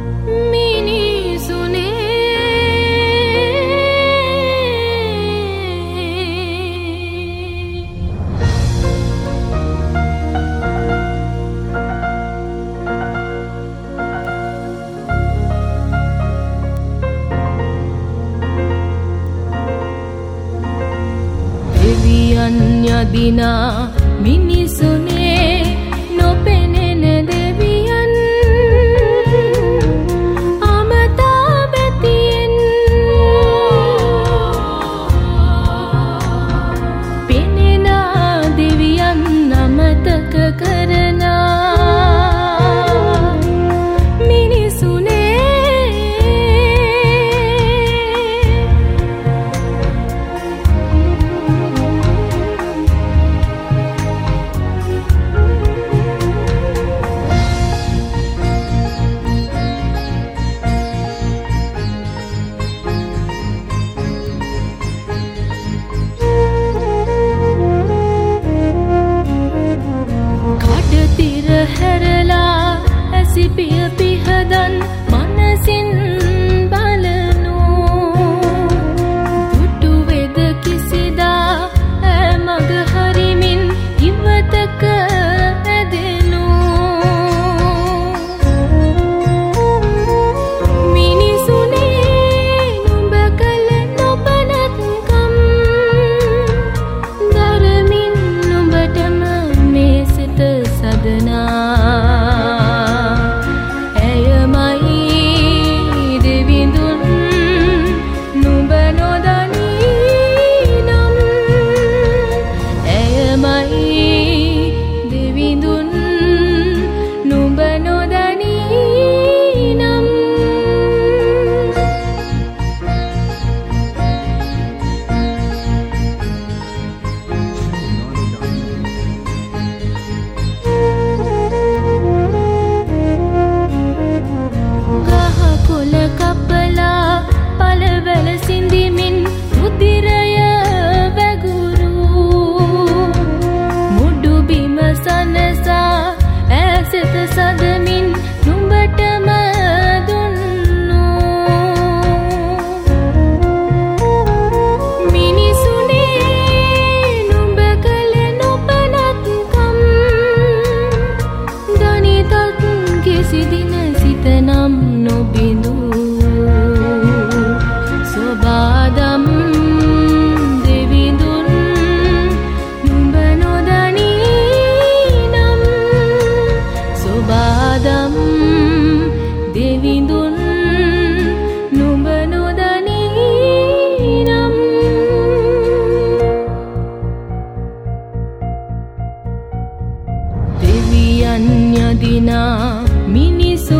යදිනා මිනිසුනේ නොපෙනෙන දෙවියන් අමතා බැතියෙන් පෙනෙන දෙවියන් අමතක කරනා පිය පිහදන් මනසින් බලනු දුටු වෙද කිසිදා මග හරිමින් ඉවතක ඇදෙනු මිනිසුනේ නුඹ කළ නොපනත්කම් දරමින් නුඹටම මේ සිත සදනා සදමින් නුඹටම දුන්නු මිනිසුනේ නුඹ කළ නොපනත්කම් දනිතත් කිසිදින සිතනම් නොබිඳු සොබාදම් දෙවිඳුන් නුඹ නොදනී නම් සොබාදම් දෙවිඳුන් නුඹ නොදනී නම් දෙවියන් යදිනා මිනිසු